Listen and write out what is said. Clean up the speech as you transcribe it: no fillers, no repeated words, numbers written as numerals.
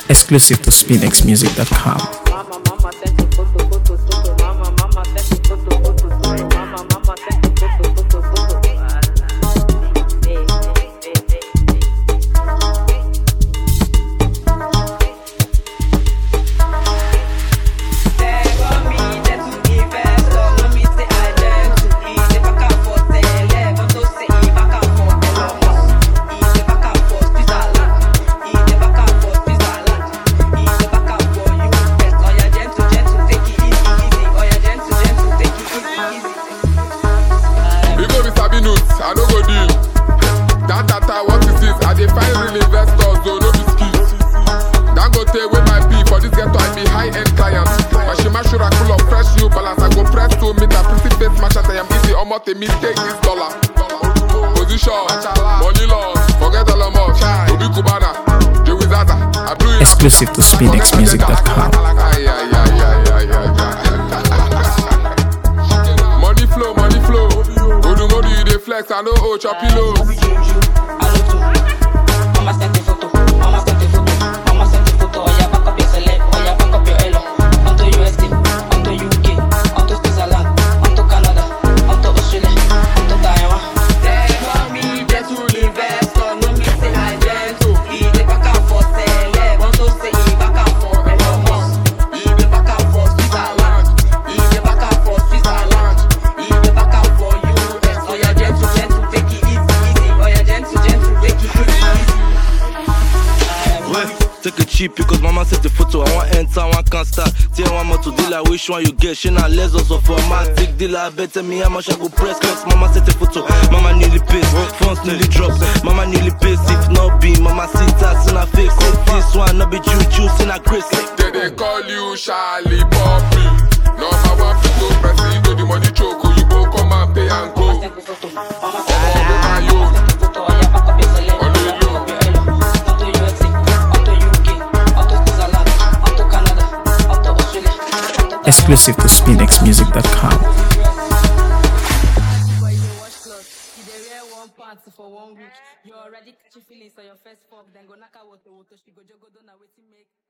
Exclusive to SpinXmusic.com. I no go deal. That what is this? I dey find real investors, though no be skills. Dangote with my P for this ghetto, I be high-end client. Mashima Shura full of fresh new balance. I go press to meet a pretty face match at I am easy. Almost a mistake is dollar. Position, money loss, forget all of us. Obi Kubana, Joey Zaza. Exclusive to SpinXmusic.com. Money flow. Odu you dey flex, I know chop pillows. Oya back up your select, oya back up your elo. Onto USD, onto UK, onto Switzerland, onto Canada, onto Australia, onto Taiwan. They call me gentle investor, no me say I gentle. He dey back and forth select, want to say he back and forth Elon Musk. He dey back and forth Switzerland, he dey back and forth Switzerland, he dey back and forth US. Oya gentle, take it easy. Oya gentle, take it easy. Take it cheap because mama set the photo. I want enter, one can't start. Tell one more to dealer, which one you get? She not less also for my tick dealer. Better me how much I go press. Cause mama set the photo. Mama nearly pays, funds nearly drops. Mama nearly pays. If not be, mama sit us in her face. This one not be juice in her grace. They call you Charlie Poppy. Number one photo, press it to the money choke. You go come and pay and go. Exclusive to SpinXmusic.com. For 1 week, you already catch feelings on your first fuck, then go knock out what she go jogo do na wetin make